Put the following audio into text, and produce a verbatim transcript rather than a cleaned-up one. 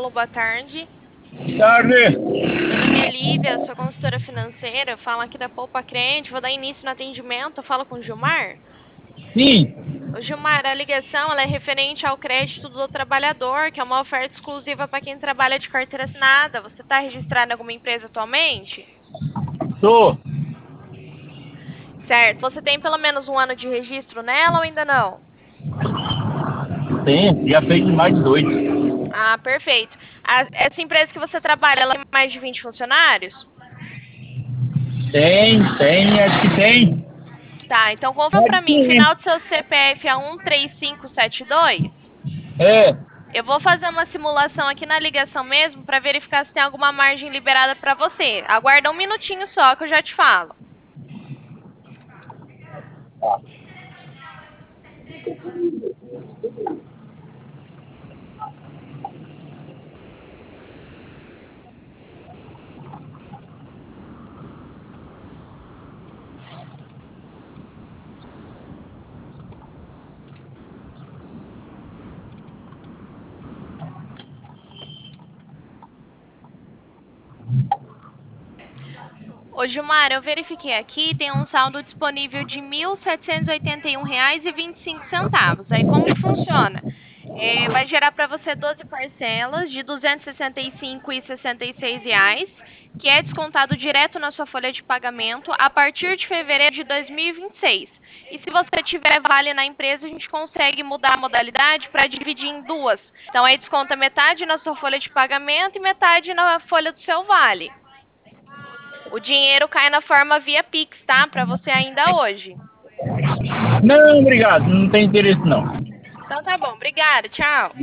Alô, boa tarde. Tarde. Meu nome é Lívia, sou consultora financeira, eu falo aqui da Poupa Crente, vou dar início no atendimento, eu falo com o Gilmar. Sim. O Gilmar, a ligação ela é referente ao crédito do trabalhador, que é uma oferta exclusiva para quem trabalha de carteira assinada. Você está registrado em alguma empresa atualmente? Tô. Certo. Você tem pelo menos um ano de registro nela ou ainda não? Tem. Já fez mais de dois. Ah, perfeito. A- essa empresa que você trabalha, ela tem mais de vinte funcionários? Tem, tem, acho que tem. Tá, então confirma Pode para mim, sim. final do seu C P F é um três cinco sete dois? É. Eu vou fazer uma simulação aqui na ligação mesmo para verificar se tem alguma margem liberada para você. Aguarda um minutinho só que eu já te falo. Ô Gilmar, eu verifiquei aqui, tem um saldo disponível de mil setecentos e oitenta e um reais e vinte e cinco centavos. Aí como que funciona? É, vai gerar para você doze parcelas de duzentos e sessenta e cinco e sessenta e seis reais, que é descontado direto na sua folha de pagamento a partir de fevereiro de dois mil e vinte e seis. E se você tiver vale na empresa, a gente consegue mudar a modalidade para dividir em duas. Então aí desconta metade na sua folha de pagamento e metade na folha do seu vale. O dinheiro cai na forma via Pix, tá? Para você ainda hoje. Não, obrigado. Não tem interesse não. Então tá bom, obrigada, tchau.